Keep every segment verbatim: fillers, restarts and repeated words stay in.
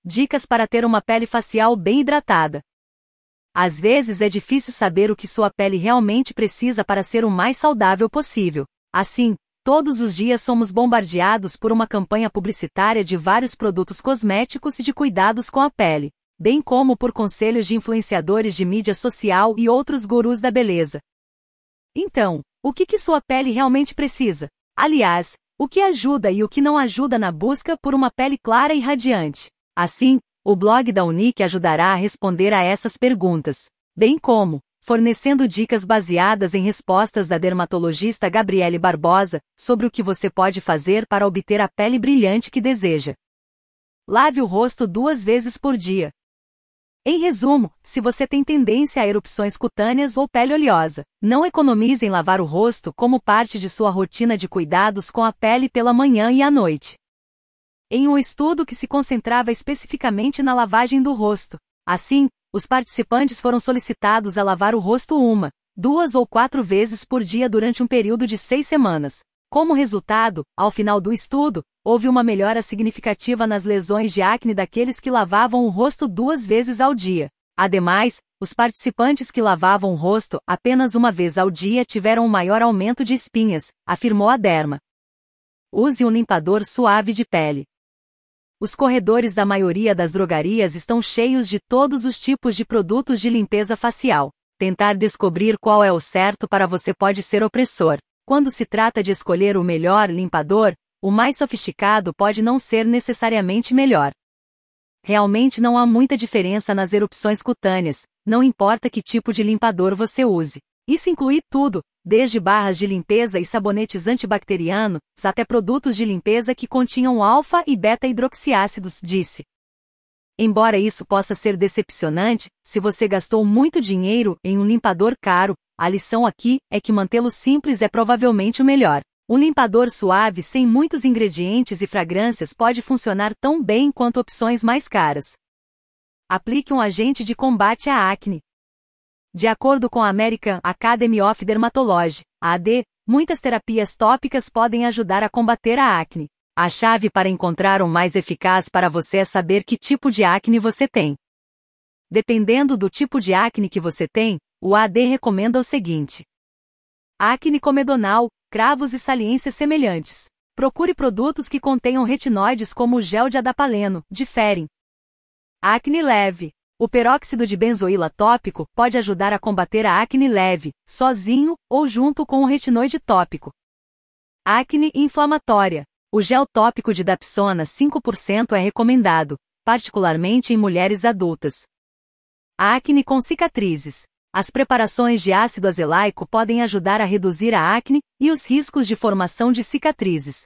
Dicas para ter uma pele facial bem hidratada. Às vezes é difícil saber o que sua pele realmente precisa para ser o mais saudável possível. Assim, todos os dias somos bombardeados por uma campanha publicitária de vários produtos cosméticos e de cuidados com a pele, bem como por conselhos de influenciadores de mídia social e outros gurus da beleza. Então, o que que sua pele realmente precisa? Aliás, o que ajuda e o que não ajuda na busca por uma pele clara e radiante? Assim, o blog da Unique ajudará a responder a essas perguntas, bem como fornecendo dicas baseadas em respostas da dermatologista Gabriele Barbosa sobre o que você pode fazer para obter a pele brilhante que deseja. Lave o rosto duas vezes por dia. Em resumo, se você tem tendência a erupções cutâneas ou pele oleosa, não economize em lavar o rosto como parte de sua rotina de cuidados com a pele pela manhã e à noite. Em um estudo que se concentrava especificamente na lavagem do rosto, assim, os participantes foram solicitados a lavar o rosto uma, duas ou quatro vezes por dia durante um período de seis semanas. Como resultado, ao final do estudo, houve uma melhora significativa nas lesões de acne daqueles que lavavam o rosto duas vezes ao dia. Ademais, os participantes que lavavam o rosto apenas uma vez ao dia tiveram um maior aumento de espinhas, afirmou a Derma. Use um limpador suave de pele. Os corredores da maioria das drogarias estão cheios de todos os tipos de produtos de limpeza facial. Tentar descobrir qual é o certo para você pode ser opressor. Quando se trata de escolher o melhor limpador, o mais sofisticado pode não ser necessariamente melhor. Realmente não há muita diferença nas erupções cutâneas, não importa que tipo de limpador você use. Isso inclui tudo, desde barras de limpeza e sabonetes antibacterianos, até produtos de limpeza que continham alfa e beta-hidroxiácidos, disse. Embora isso possa ser decepcionante, se você gastou muito dinheiro em um limpador caro, a lição aqui é que mantê-lo simples é provavelmente o melhor. Um limpador suave sem muitos ingredientes e fragrâncias pode funcionar tão bem quanto opções mais caras. Aplique um agente de combate à acne. De acordo com a American Academy of Dermatology, A D, muitas terapias tópicas podem ajudar a combater a acne. A chave para encontrar o mais eficaz para você é saber que tipo de acne você tem. Dependendo do tipo de acne que você tem, o A D recomenda o seguinte: acne comedonal, cravos e saliências semelhantes. Procure produtos que contenham retinoides como o gel de adapaleno, diferem. Acne leve. O peróxido de benzoíla tópico pode ajudar a combater a acne leve, sozinho ou junto com o retinoide tópico. Acne inflamatória. O gel tópico de Dapsona cinco por cento é recomendado, particularmente em mulheres adultas. Acne com cicatrizes. As preparações de ácido azelaico podem ajudar a reduzir a acne e os riscos de formação de cicatrizes.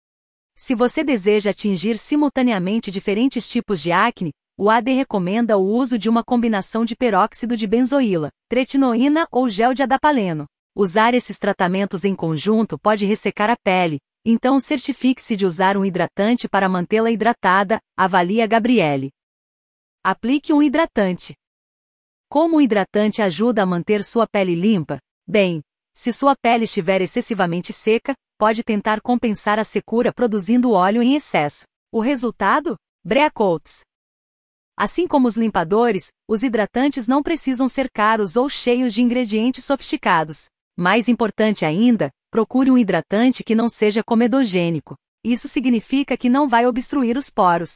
Se você deseja atingir simultaneamente diferentes tipos de acne, o A D recomenda o uso de uma combinação de peróxido de benzoíla, tretinoína ou gel de adapaleno. Usar esses tratamentos em conjunto pode ressecar a pele, então certifique-se de usar um hidratante para mantê-la hidratada, avalia Gabriele. Aplique um hidratante. Como o hidratante ajuda a manter sua pele limpa? Bem, se sua pele estiver excessivamente seca, pode tentar compensar a secura produzindo óleo em excesso. O resultado? Breakoats. Assim como os limpadores, os hidratantes não precisam ser caros ou cheios de ingredientes sofisticados. Mais importante ainda, procure um hidratante que não seja comedogênico. Isso significa que não vai obstruir os poros.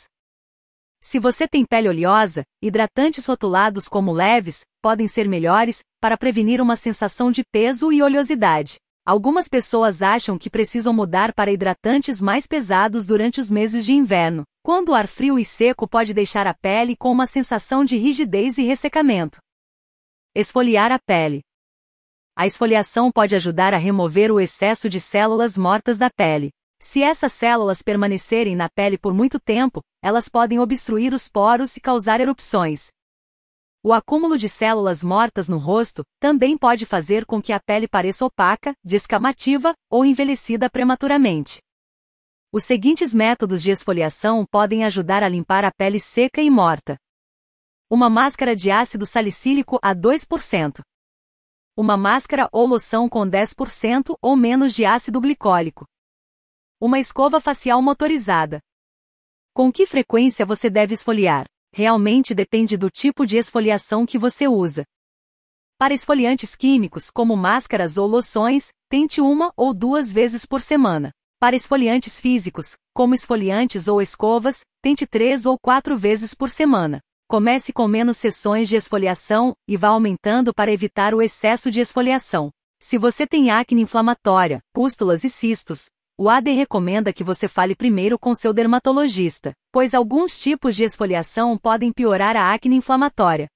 Se você tem pele oleosa, hidratantes rotulados como leves podem ser melhores para prevenir uma sensação de peso e oleosidade. Algumas pessoas acham que precisam mudar para hidratantes mais pesados durante os meses de inverno, quando o ar frio e seco pode deixar a pele com uma sensação de rigidez e ressecamento. Esfoliar a pele. A esfoliação pode ajudar a remover o excesso de células mortas da pele. Se essas células permanecerem na pele por muito tempo, elas podem obstruir os poros e causar erupções. O acúmulo de células mortas no rosto também pode fazer com que a pele pareça opaca, descamativa ou envelhecida prematuramente. Os seguintes métodos de esfoliação podem ajudar a limpar a pele seca e morta. Uma máscara de ácido salicílico a dois por cento. Uma máscara ou loção com dez por cento ou menos de ácido glicólico. Uma escova facial motorizada. Com que frequência você deve esfoliar? Realmente depende do tipo de esfoliação que você usa. Para esfoliantes químicos, como máscaras ou loções, tente uma ou duas vezes por semana. Para esfoliantes físicos, como esfoliantes ou escovas, tente três ou quatro vezes por semana. Comece com menos sessões de esfoliação e vá aumentando para evitar o excesso de esfoliação. Se você tem acne inflamatória, pústulas e cistos, o A D recomenda que você fale primeiro com seu dermatologista, pois alguns tipos de esfoliação podem piorar a acne inflamatória.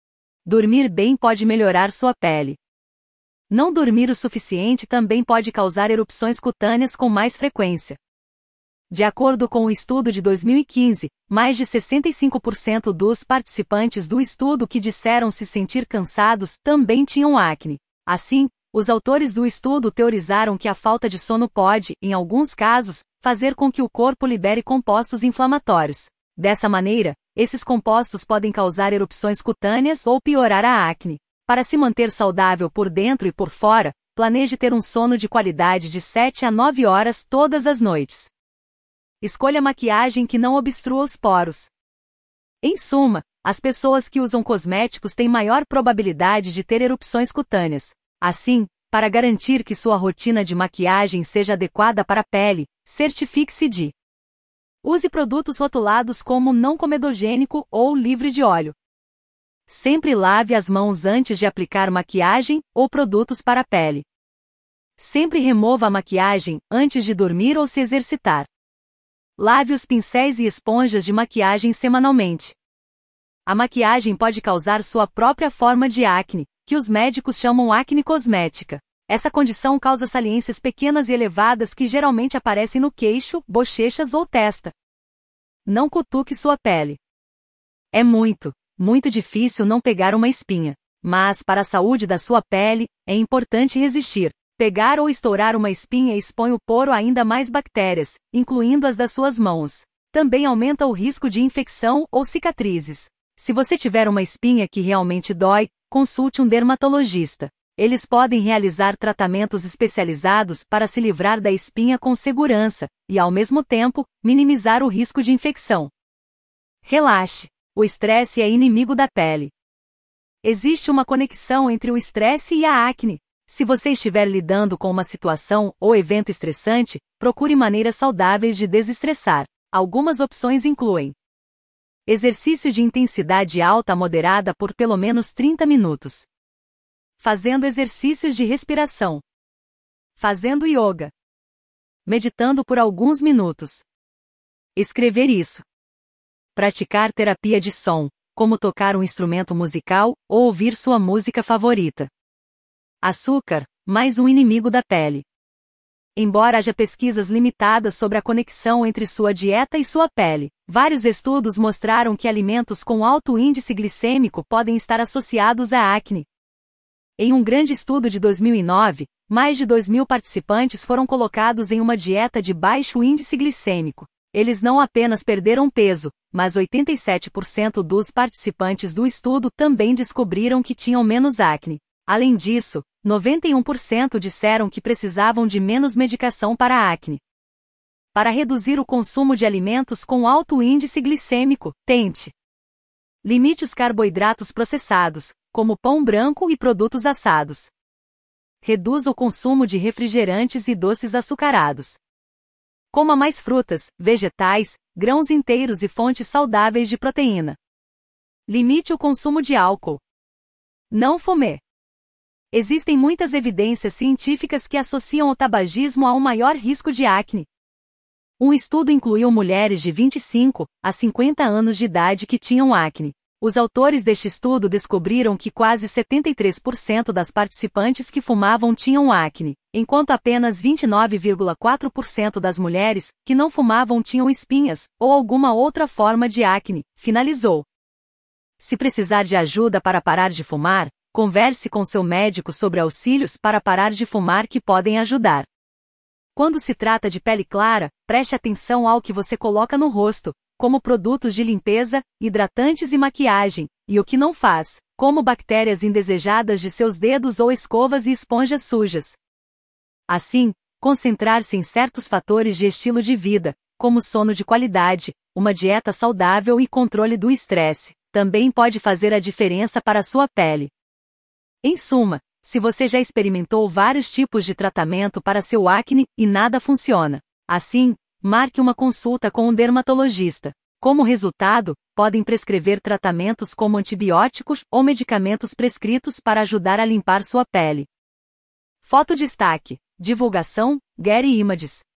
Dormir bem pode melhorar sua pele. Não dormir o suficiente também pode causar erupções cutâneas com mais frequência. De acordo com o estudo de dois mil e quinze, mais de sessenta e cinco por cento dos participantes do estudo que disseram se sentir cansados também tinham acne. Assim, os autores do estudo teorizaram que a falta de sono pode, em alguns casos, fazer com que o corpo libere compostos inflamatórios. Dessa maneira, esses compostos podem causar erupções cutâneas ou piorar a acne. Para se manter saudável por dentro e por fora, planeje ter um sono de qualidade de sete a nove horas todas as noites. Escolha maquiagem que não obstrua os poros. Em suma, as pessoas que usam cosméticos têm maior probabilidade de ter erupções cutâneas. Assim, para garantir que sua rotina de maquiagem seja adequada para a pele, certifique-se de: use produtos rotulados como não comedogênico ou livre de óleo. Sempre lave as mãos antes de aplicar maquiagem ou produtos para a pele. Sempre remova a maquiagem antes de dormir ou se exercitar. Lave os pincéis e esponjas de maquiagem semanalmente. A maquiagem pode causar sua própria forma de acne, que os médicos chamam acne cosmética. Essa condição causa saliências pequenas e elevadas que geralmente aparecem no queixo, bochechas ou testa. Não cutuque sua pele. É muito, muito difícil não pegar uma espinha. Mas, para a saúde da sua pele, é importante resistir. Pegar ou estourar uma espinha expõe o poro a ainda mais bactérias, incluindo as das suas mãos. Também aumenta o risco de infecção ou cicatrizes. Se você tiver uma espinha que realmente dói, consulte um dermatologista. Eles podem realizar tratamentos especializados para se livrar da espinha com segurança e, ao mesmo tempo, minimizar o risco de infecção. Relaxe. O estresse é inimigo da pele. Existe uma conexão entre o estresse e a acne. Se você estiver lidando com uma situação ou evento estressante, procure maneiras saudáveis de desestressar. Algumas opções incluem: exercício de intensidade alta a moderada por pelo menos trinta minutos. Fazendo exercícios de respiração. Fazendo yoga. Meditando por alguns minutos. Escrever isso. Praticar terapia de som, como tocar um instrumento musical ou ouvir sua música favorita. Açúcar, mais um inimigo da pele. Embora haja pesquisas limitadas sobre a conexão entre sua dieta e sua pele, vários estudos mostraram que alimentos com alto índice glicêmico podem estar associados à acne. Em um grande estudo de dois mil e nove, mais de dois mil participantes foram colocados em uma dieta de baixo índice glicêmico. Eles não apenas perderam peso, mas oitenta e sete por cento dos participantes do estudo também descobriram que tinham menos acne. Além disso, noventa e um por cento disseram que precisavam de menos medicação para a acne. Para reduzir o consumo de alimentos com alto índice glicêmico, tente: limite os carboidratos processados, como pão branco e produtos assados. Reduza o consumo de refrigerantes e doces açucarados. Coma mais frutas, vegetais, grãos inteiros e fontes saudáveis de proteína. Limite o consumo de álcool. Não fume. Existem muitas evidências científicas que associam o tabagismo a um maior risco de acne. Um estudo incluiu mulheres de vinte e cinco a cinquenta anos de idade que tinham acne. Os autores deste estudo descobriram que quase setenta e três por cento das participantes que fumavam tinham acne, enquanto apenas vinte e nove vírgula quatro por cento das mulheres que não fumavam tinham espinhas ou alguma outra forma de acne, finalizou. Se precisar de ajuda para parar de fumar, converse com seu médico sobre auxílios para parar de fumar que podem ajudar. Quando se trata de pele clara, preste atenção ao que você coloca no rosto, como produtos de limpeza, hidratantes e maquiagem, e o que não faz, como bactérias indesejadas de seus dedos ou escovas e esponjas sujas. Assim, concentrar-se em certos fatores de estilo de vida, como sono de qualidade, uma dieta saudável e controle do estresse, também pode fazer a diferença para a sua pele. Em suma, se você já experimentou vários tipos de tratamento para seu acne e nada funciona, assim, marque uma consulta com um dermatologista. Como resultado, podem prescrever tratamentos como antibióticos ou medicamentos prescritos para ajudar a limpar sua pele. Foto destaque. Divulgação, Getty Images.